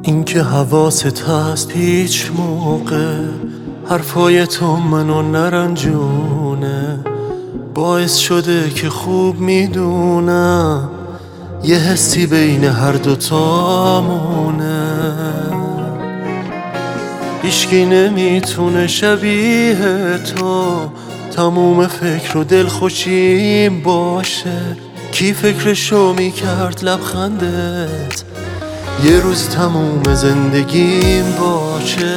این که حواست هست هیچ موقع حرفای تو منو نرنجونه، باعث شده که خوب میدونم یه حسی بین هر دوتامونه. هیچکی نمیتونه شبیه تو تموم فکر و دلخوشیم باشه. کی فکرشو میکرد لبخندت یه روز تموم زندگیم باشه.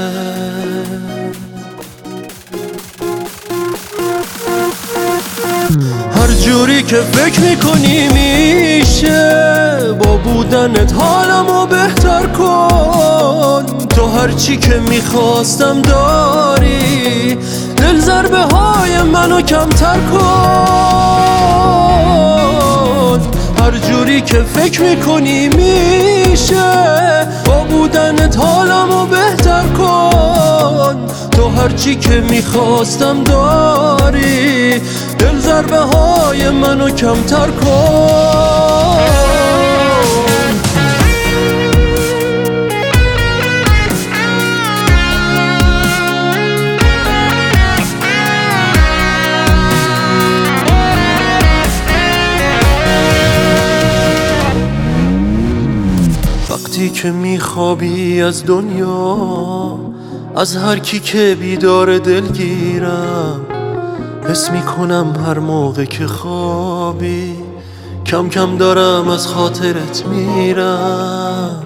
هر جوری که فکر میکنی میشه، با بودنت حالمو بهتر کن. تو هرچی که میخواستم داری، دل ضربه های منو کمتر کن. هر جوری که فکر میکنی میشه، با بودنت حالمو بهتر کن. تو هرچی که میخواستم داری، دل ضربه های منو کمتر کن. وقتی که میخوابی از دنیا، از هر کی که بیدار دلگیرم، حس میکنم هر موقع که خوابی کم کم دارم از خاطرت میرم.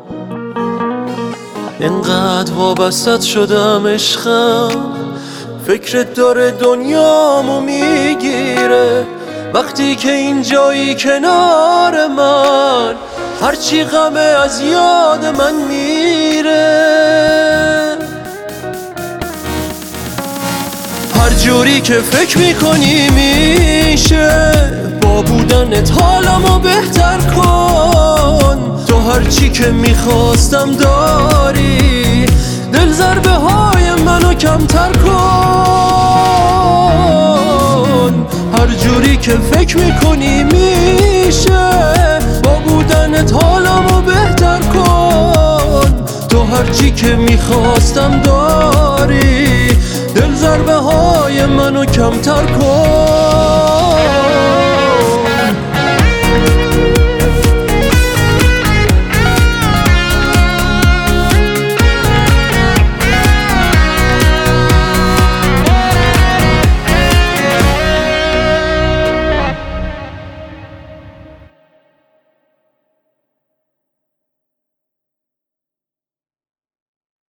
انقدر وابستت شدم عشقم، فکرت داره دنیامو میگیره. وقتی که اینجایی کنار من، هرچی غمه از یاد من میره. هر جوری که فکر میکنی میشه، با بودنت حالمو بهتر کن. تو هرچی که میخواستم داری، دل ضربه های منو کمتر کن. هر جوری که فکر میکنی میشه، با بودنت حالمو بهتر کن. تو هرچی که میخواستم داری، دل ضربه های منو کمتر کن.